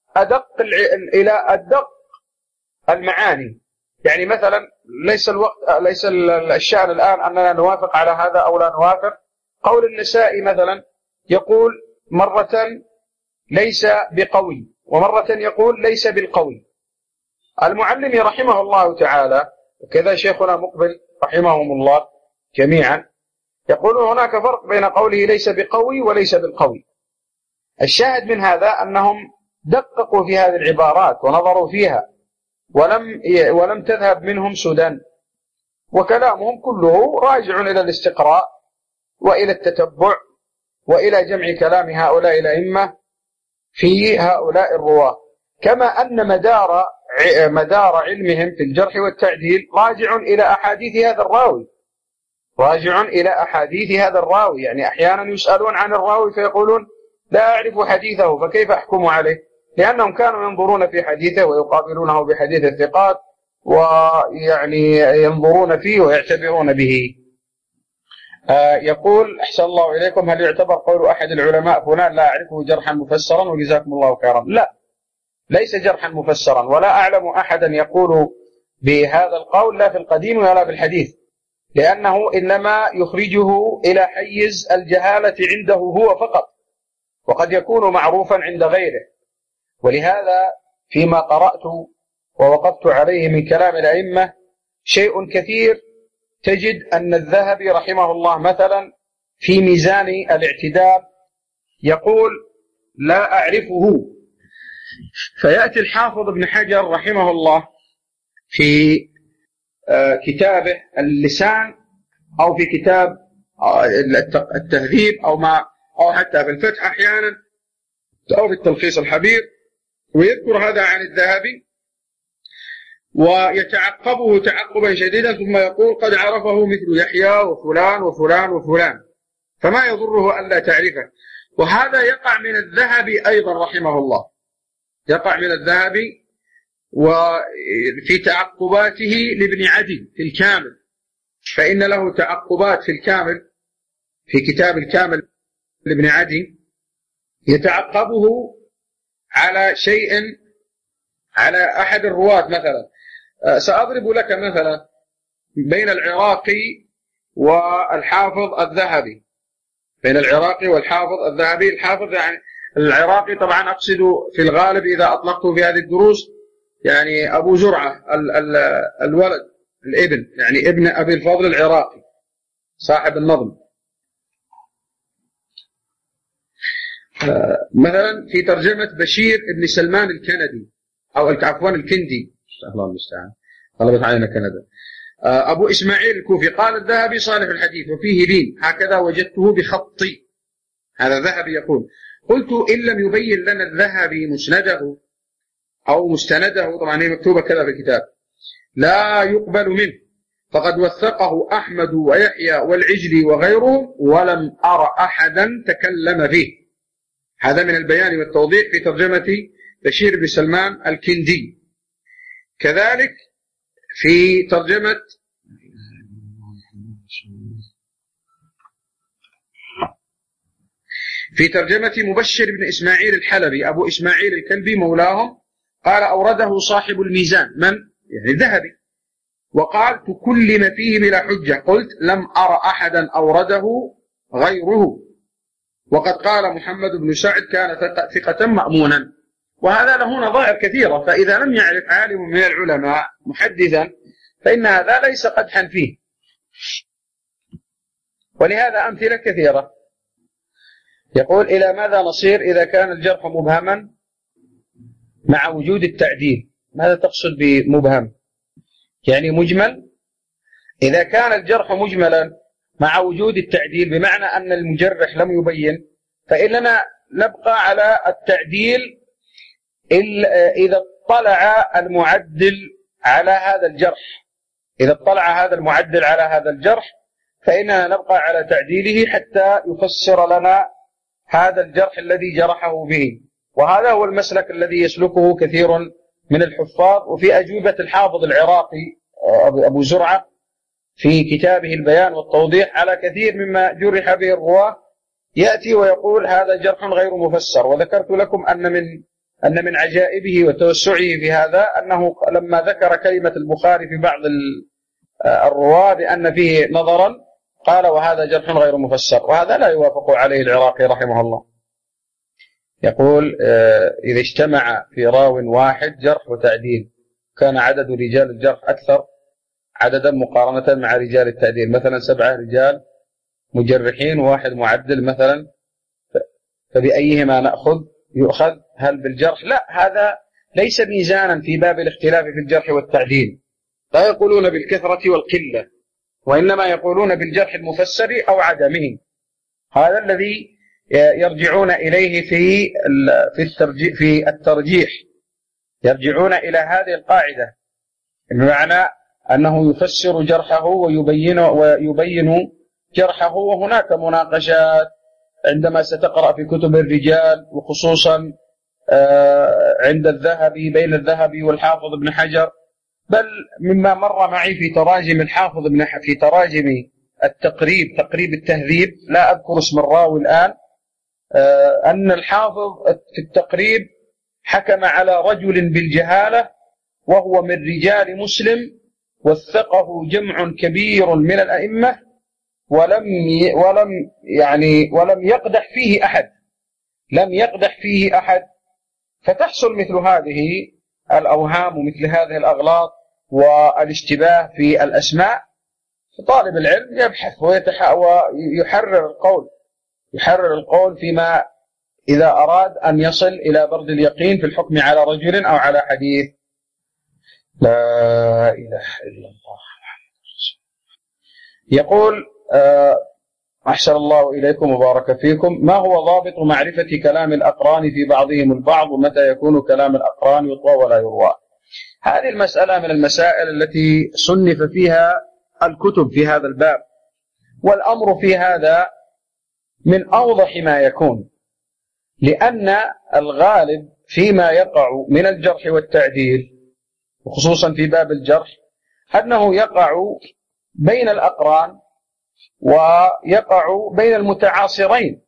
أدق المعاني. يعني مثلا ليس الشأن الآن أننا نوافق على هذا أو لا نوافق. قول النسائي مثلا يقول مرة ليس بقوي ومرة يقول ليس بالقوي. المعلم رحمه الله تعالى وكذا شيخنا مقبل رحمهم الله جميعا يقولون هناك فرق بين قوله ليس بقوي وليس بالقوي. الشاهد من هذا أنهم دققوا في هذه العبارات ونظروا فيها ولم تذهب منهم سدى، وكلامهم كله راجع إلى الاستقراء وإلى التتبع وإلى جمع كلام هؤلاء الأئمة في هؤلاء الرواة. كما أن مدار علمهم في الجرح والتعديل راجع إلى أحاديث هذا الراوي. يعني أحيانا يسألون عن الراوي فيقولون لا أعرف حديثه فكيف أحكم عليه، لأنهم كانوا ينظرون في حديثه ويقابلونه بحديث الثقات ويعني ينظرون فيه ويعتبرون به. يقول أحسن الله إليكم: هل يعتبر قول أحد العلماء فلان لا أعرفه جرحا مفسرا؟ وجزاكم الله خيرا. لا، ليس جرحا مفسرا، ولا أعلم أحدا يقول بهذا القول لا في القديم ولا في الحديث، لأنه إنما يخرجه إلى حيز الجهالة عنده هو فقط، وقد يكون معروفا عند غيره. ولهذا فيما قرأت ووقفت عليه من كلام الأئمة شيء كثير، تجد أن الذهبي رحمه الله مثلا في ميزان الاعتدال يقول لا أعرفه، فيأتي الحافظ ابن حجر رحمه الله في كتابه اللسان أو في كتاب التهذيب أو حتى في الفتح أحيانا أو في التلخيص الحبير، ويذكر هذا عن الذهبي ويتعقبه تعقبا شديدا، ثم يقول قد عرفه مثل يحيى وفلان وفلان وفلان، فما يضره ألا تعرفه. وهذا يقع من الذهبي أيضا رحمه الله، يقع من الذهبي وفي تعقباته لابن عدي في الكامل، فإن له تعقبات في الكامل في كتاب الكامل لابن عدي يتعقبه على شيء على أحد الرواة مثلا. سأضرب لك مثلا بين العراقي والحافظ الذهبي، بين العراقي والحافظ الذهبي. الحافظ يعني العراقي طبعا أقصد في الغالب إذا أطلقته في هذه الدروس يعني أبو زرعة الولد الابن، يعني ابن أبي الفضل العراقي صاحب النظم. مثلا في ترجمة بشير ابن سلمان الكندي أو عفوا الكندي، الله المستعان، غلبت علينا كندا. أبو إسماعيل الكوفي. قال الذهبي صالح الحديث وفيه لين، هكذا وجدته بخطي. هذا ذهبي يقول. قلت إن لم يبين لنا الذهبي مسنده أو مستنده، طبعا هي مكتوبة كذا في الكتاب، لا يقبل منه، فقد وثقه أحمد ويحيى والعجلي وغيرهم، ولم أر أحدا تكلم فيه. هذا من البيان والتوضيح في ترجمة بشير بن سلمان الكندي. كذلك في ترجمة مبشر بن إسماعيل الحلبي أبو إسماعيل الكلبي مولاهم، قال أورده صاحب الميزان، من؟ يعني الذهبي، وقال تكلم فيه بلا حجة. قلت لم أر أحدا أورده غيره، وقد قال محمد بن سعد كان ثقة مأمونا. وهذا له نظائر كثيرة، فإذا لم يعرف عالم من العلماء محدثا فإن هذا ليس قدحا فيه، ولهذا أمثلة كثيرة. يقول إلى ماذا نصير إذا كان الجرح مبهما مع وجود التعديل؟ ماذا تقصد بمبهم؟ يعني مجمل. إذا كان الجرح مجملا مع وجود التعديل بمعنى أن المجرح لم يبين، فإننا نبقى على التعديل إذا اطلع المعدل على هذا الجرح. إذا اطلع هذا المعدل على هذا الجرح فإننا نبقى على تعديله حتى يفسر لنا هذا الجرح الذي جرحه به. وهذا هو المسلك الذي يسلكه كثير من الحفاظ. وفي أجوبة الحافظ العراقي أبو زرعة في كتابه البيان والتوضيح على كثير مما جرح به الرواة يأتي ويقول هذا جرح غير مفسر. وذكرت لكم أن من عجائبه وتوسعه في هذا أنه لما ذكر كلمة البخاري في بعض الرواة بأن فيه نظرا قال وهذا جرح غير مفسر، وهذا لا يوافق عليه العراقي رحمه الله. يقول إذا اجتمع في راو واحد جرح وتعديل كان عدد رجال الجرح أكثر عددا مقارنة مع رجال التعديل، مثلا 7 رجال مجرحين وواحد معدل مثلا، فبأيهما يؤخذ؟ هل بالجرح؟ لا، هذا ليس ميزانا في باب الاختلاف في الجرح والتعديل. لا يقولون بالكثرة والقلة، وإنما يقولون بالجرح المفسر أو عدمه. هذا الذي يرجعون إليه في الترجيح، يرجعون إلى هذه القاعدة، بمعنى أنه يفسر جرحه ويبين جرحه. وهناك مناقشات عندما ستقرأ في كتب الرجال، وخصوصا عند الذهبي، بين الذهبي والحافظ ابن حجر، بل مما مر معي في تراجم الحافظ في تراجم التقريب، تقريب التهذيب، لا أذكر اسم الراوي الآن، أن الحافظ في التقريب حكم على رجل بالجهالة وهو من رجال مسلم، وثقه جمع كبير من الأئمة، ولم يقدح فيه أحد، لم يقدح فيه أحد. فتحصل مثل هذه الأوهام ومثل هذه الأغلاط والاشتباه في الأسماء. طالب العلم يبحث ويحرر القول فيما إذا أراد أن يصل إلى برد اليقين في الحكم على رجل أو على حديث. لا إله إلا الله. يقول أحسن الله إليكم وبارك فيكم، ما هو ضابط معرفة كلام الأقران في بعضهم البعض، ومتى يكون كلام الأقران يطوى ولا يروى؟ هذه المسألة من المسائل التي صنف فيها الكتب في هذا الباب، والأمر في هذا من أوضح ما يكون، لأن الغالب فيما يقع من الجرح والتعديل، وخصوصا في باب الجرح، أنه يقع بين الأقران ويقع بين المتعاصرين،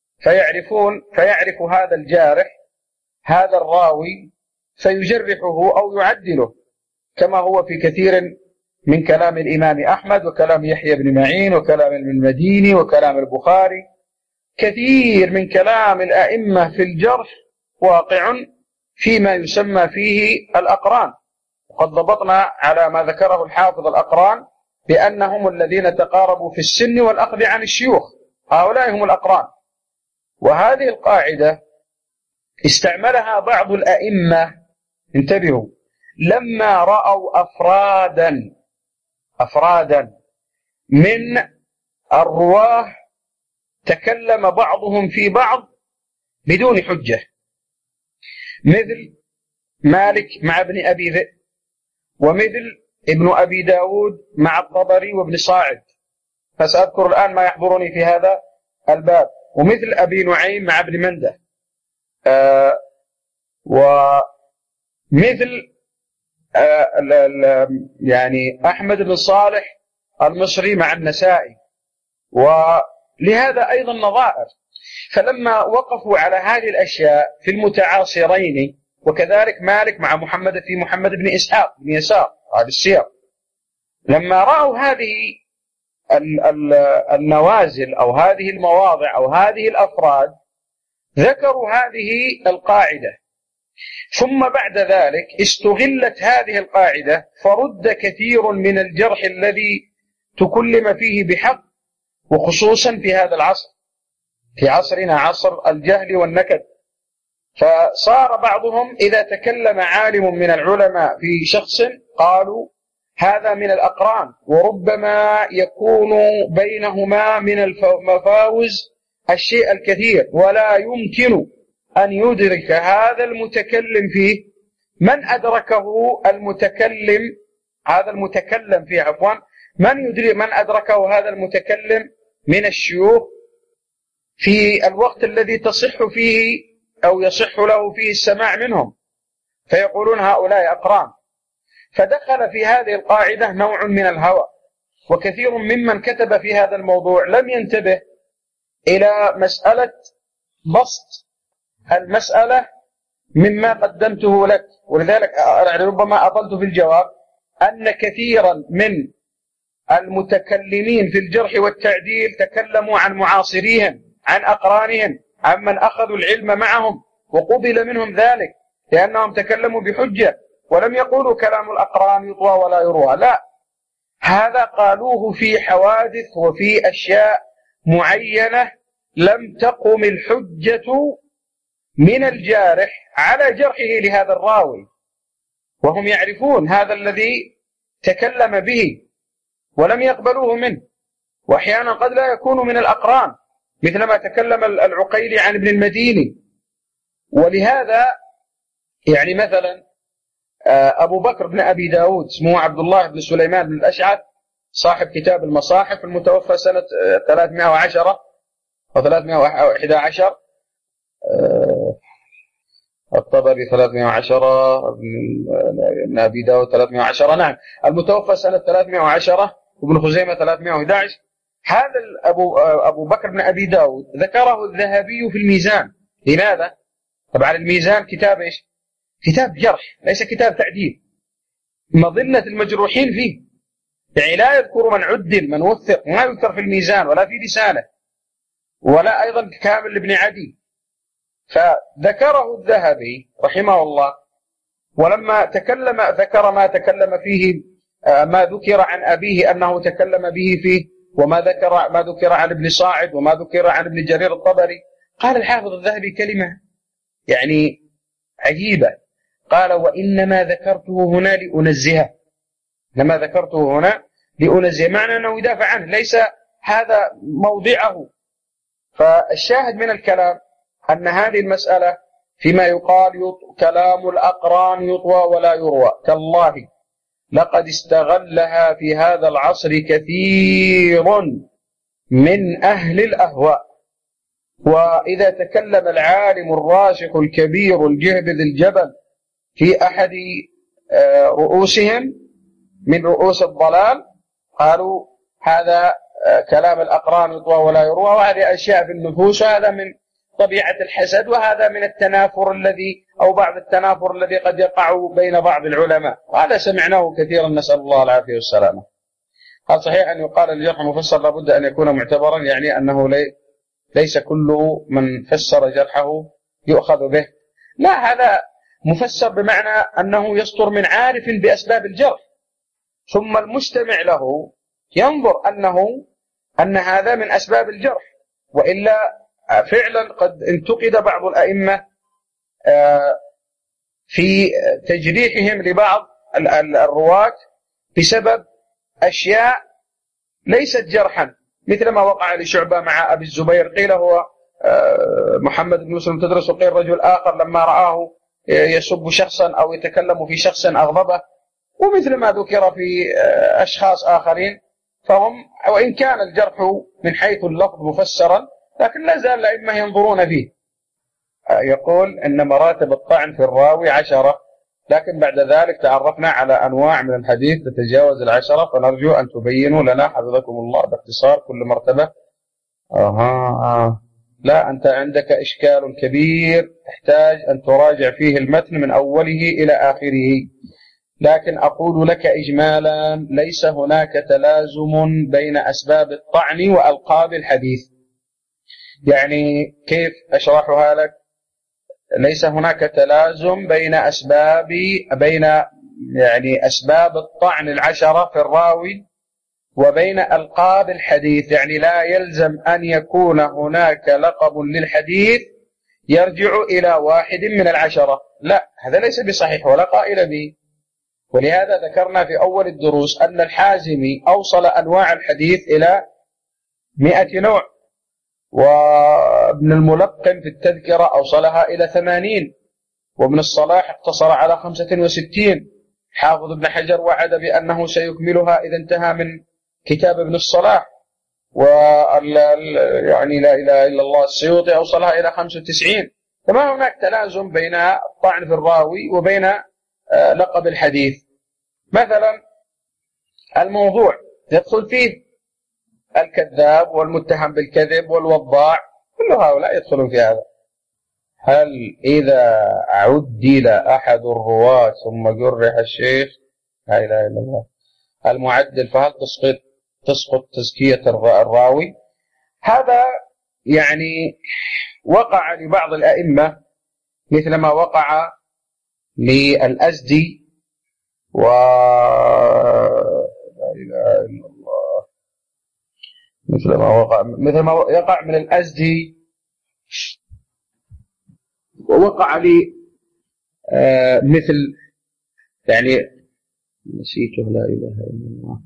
فيعرف هذا الجارح هذا الراوي فيجرحه أو يعدله، كما هو في كثير من كلام الإمام أحمد وكلام يحيى بن معين وكلام ابن المديني وكلام البخاري. كثير من كلام الأئمة في الجرح واقع فيما يسمى فيه الأقران، وقد ضبطنا على ما ذكره الحافظ الأقران بأنهم الذين تقاربوا في السن والأخذ عن الشيوخ، هؤلاء هم الأقران. وهذه القاعدة استعملها بعض الأئمة، انتبهوا، لما رأوا أفرادا من الرواه تكلم بعضهم في بعض بدون حجة، مثل مالك مع ابن أبي ذئب، ومثل ابن أبي داود مع الطبري وابن صاعد، فسأذكر الآن ما يحضرني في هذا الباب، ومثل أبي نعيم مع ابن منده، ومثل أحمد بن صالح المصري مع النسائي، ولهذا أيضا نظائر. فلما وقفوا على هذه الأشياء في المتعاصرين، وكذلك مالك مع محمد بن إسحاق بن يسار، هذا السير، لما رأوا هذه النوازل أو هذه المواضع أو هذه الأفراد، ذكروا هذه القاعدة، ثم بعد ذلك استغلت هذه القاعدة فرد كثير من الجرح الذي تكلم فيه بحق، وخصوصا في هذا العصر، في عصرنا عصر الجهل والنكد. فصار بعضهم إذا تكلم عالم من العلماء في شخص قالوا هذا من الأقران، وربما يكون بينهما من المفاوز الشيء الكثير، ولا يمكن أن يدرك هذا المتكلم فيه من أدركه هذا المتكلم فيه، من أدركه هذا المتكلم من الشيوخ في الوقت الذي تصح فيه أو يصح له فيه السماع منهم، فيقولون هؤلاء أقران. فدخل في هذه القاعدة نوع من الهوى، وكثير ممن كتب في هذا الموضوع لم ينتبه إلى مسألة بسط المسألة مما قدمته لك. ولذلك ربما أطلت في الجواب أن كثيرا من المتكلمين في الجرح والتعديل تكلموا عن معاصريهم، عن أقرانهم، عن من أخذوا العلم معهم وقبل منهم ذلك، لأنهم تكلموا بحجة، ولم يقولوا كلام الأقران يطوى ولا يروى، لا، هذا قالوه في حوادث وفي أشياء معينة لم تقم الحجة من الجارح على جرحه لهذا الراوي، وهم يعرفون هذا الذي تكلم به ولم يقبلوه منه، وأحيانا قد لا يكون من الأقران، مثلما تكلم العقيلي عن ابن المديني. ولهذا مثلا أبو بكر بن أبي داود اسمه عبد الله بن سليمان بن الأشعث، صاحب كتاب المصاحف، المتوفى سنة 310 أو 311، الطبري 310، ابن أبي داود 310، نعم، المتوفى سنة 310، وابن خزيمة 311، هذا أبو بكر بن أبي داود ذكره الذهبي في الميزان. لماذا؟ طبعا الميزان كتاب إيش؟ كتاب جرح، ليس كتاب تعديل. مظنة المجروحين فيه، يعني لا يذكر من عدل من وثق، ما يذكر في الميزان ولا في لسانه، ولا أيضا كامل لابن عدي. فذكره الذهبي رحمه الله، ولما تكلم ذكر ما تكلم فيه، ما ذكر عن أبيه أنه تكلم به فيه، وما ذكر عن ابن صاعد، وما ذكر عن ابن جرير الطبري. قال الحافظ الذهبي كلمة يعني عجيبة، قال: وإنما ذكرته هنا لأنزهه. لما ذكرته هنا لأنزهه، معنى أنه يدافع عنه، ليس هذا موضعه. فالشاهد من الكلام أن هذه المسألة فيما يقال كلام الأقران يطوى ولا يروى، تالله لقد استغلها في هذا العصر كثير من أهل الأهواء. وإذا تكلم العالم الراشق الكبير الجهبذ الجبل في أحد رؤوسهم من رؤوس الضلال، قالوا هذا كلام الأقران يطوى ولا يروى، وهذه أشياء في النفوس، وهذا من طبيعة الحسد، وهذا من التنافر الذي أو بعض التنافر الذي قد يقع بين بعض العلماء، وهذا سمعناه كثيرا، نسأل الله العافية والسلامة. هل صحيح أن يقال الجرح مفسر لابد أن يكون معتبرا، يعني أنه ليس كل من فسر جرحه يؤخذ به؟ لا، هذا مفسر بمعنى أنه يصدر من عارف بأسباب الجرح، ثم المستمع له ينظر أن هذا من أسباب الجرح، وإلا فعلا قد انتقد بعض الأئمة في تجريحهم لبعض الرواة بسبب أشياء ليست جرحا، مثل ما وقع لشعبة مع أبي الزبير، قيل هو محمد بن مسلم تدرس، وقيل رجل آخر لما رآه يسب شخصا أو يتكلم في شخص أغضبه، ومثل ما ذكر في أشخاص آخرين. فهم وإن كان الجرح من حيث اللفظ مفسرا، لكن لا زال الأئمة ينظرون فيه. يقول إن مراتب الطعن في الراوي 10، لكن بعد ذلك تعرفنا على أنواع من الحديث تتجاوز 10، فنرجو أن تبينوا لنا حفظكم الله باختصار كل مرتبة. لا، أنت عندك إشكال كبير تحتاج أن تراجع فيه المتن من أوله إلى آخره، لكن أقول لك إجمالا ليس هناك تلازم بين أسباب الطعن وألقاب الحديث. يعني كيف أشرحها لك؟ ليس هناك تلازم بين أسباب الطعن 10 في الراوي وبين ألقاب الحديث. يعني لا يلزم أن يكون هناك لقب للحديث يرجع إلى واحد من 10، لا، هذا ليس بصحيح ولا قائل به. ولهذا ذكرنا في أول الدروس أن الحازمي أوصل أنواع الحديث إلى 100 نوع، وابن الملقن في التذكرة أوصلها إلى 80، وابن الصلاح اقتصر على 65. حافظ ابن حجر وعد بأنه سيكملها إذا انتهى من كتاب ابن الصلاح، يعني لا إله إلا الله السيوطي أوصلها إلى 95. فما هناك تلازم بين الطعن في الراوي وبين لقب الحديث. مثلا الموضوع يدخل فيه الكذاب والمتهم بالكذب والوضاع، كل هؤلاء يدخلون في هذا. هل إذا عدل أحد الرواة ثم جرح الشيخ، لا إله إلا الله، المعدل، فهل تسقط تزكية الراوي؟ هذا يعني وقع لبعض الأئمة، مثل ما وقع للأزدي لا إله إلا الله، مثل ما يقع من الأزدي، ووقع لي مثل يعني نسيته، لا إله إلا الله.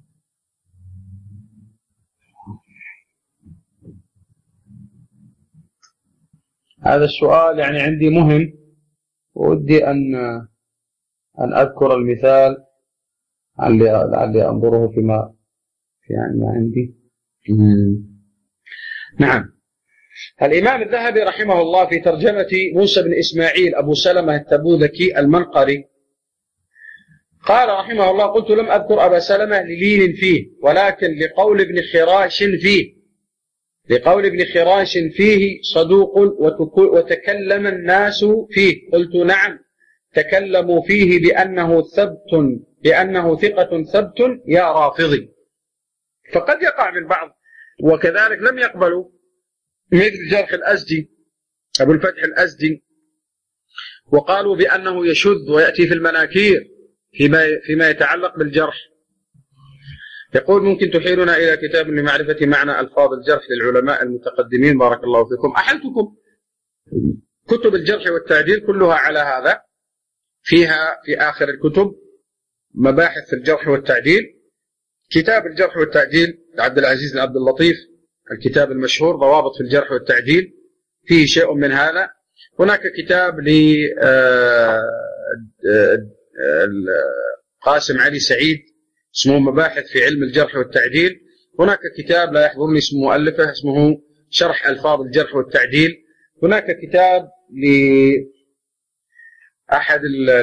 هذا السؤال يعني عندي مهم، وودي أن أذكر المثال لعلي أنظره فيما يعني ما عندي. نعم. الإمام الذهبي رحمه الله في ترجمة موسى بن إسماعيل أبو سلمة التبوذكي المنقري قال رحمه الله: قلت لم أذكر أبا سلمة للين فيه، ولكن لقول ابن خراش فيه، لقول ابن خراش فيه صدوق وتكلم الناس فيه. قلت: نعم، تكلموا فيه بأنه ثقة ثبت يا رافضي. فقد يقع من بعض، وكذلك لم يقبلوا مثل جرح الأزدي أبو الفتح الأزدي، وقالوا بأنه يشذ ويأتي في المناكير فيما يتعلق بالجرح. يقول: ممكن تحيلنا إلى كتاب لمعرفة معنى ألفاظ الجرح للعلماء المتقدمين بارك الله فيكم. أحلتكم كتب الجرح والتعديل كلها على هذا، فيها في آخر الكتب مباحث في الجرح والتعديل. كتاب الجرح والتعديل لعبد العزيز بن عبد اللطيف، الكتاب المشهور ضوابط في الجرح والتعديل، فيه شيء من هذا. هناك كتاب قاسم علي سعيد اسمه مباحث في علم الجرح والتعديل. هناك كتاب لا يحضرني اسم مؤلفه اسمه شرح ألفاظ الجرح والتعديل. هناك كتاب لأحد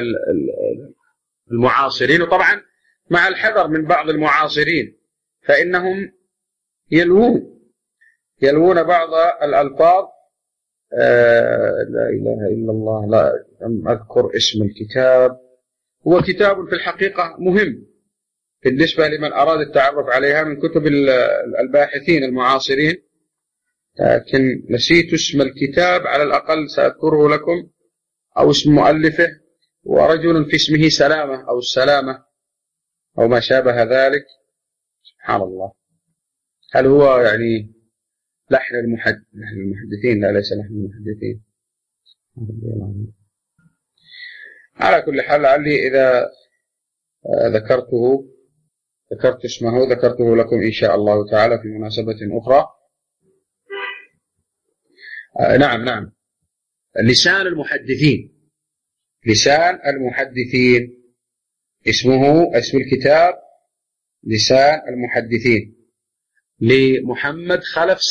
المعاصرين، وطبعا مع الحذر من بعض المعاصرين فإنهم يلوون بعض الألفاظ. لا إله إلا الله، لا لم أذكر اسم الكتاب. هو كتاب في الحقيقة مهم بالنسبة لمن أراد التعرف عليها من كتب الباحثين المعاصرين، لكن نسيت اسم الكتاب، على الأقل سأذكره لكم، أو اسم مؤلفه، ورجل في اسمه سلامة أو السلامة أو ما شابه ذلك. سبحان الله، هل هو يعني لحن المحدثين؟ لا، ليس لحن المحدثين. على كل حال، لعلي إذا ذكرت اسمه ذكرته لكم إن شاء الله تعالى في مناسبة أخرى. نعم، لسان المحدثين اسم الكتاب لسان المحدثين لمحمد خلف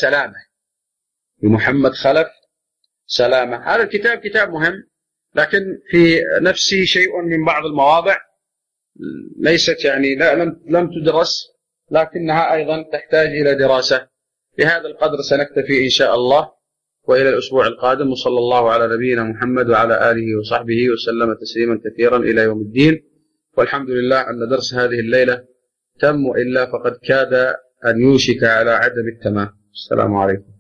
سلامة. هذا الكتاب كتاب مهم، لكن في نفسه شيء من بعض المواضع ليست يعني لم تدرس، لكنها أيضا تحتاج إلى دراسة. بهذا القدر سنكتفي إن شاء الله، وإلى الأسبوع القادم، وصلى الله على نبينا محمد وعلى آله وصحبه وسلم تسليما كثيرا إلى يوم الدين. والحمد لله أن درس هذه الليلة تم، وإلا فقد كاد أن يوشك على عدم التمام. السلام عليكم.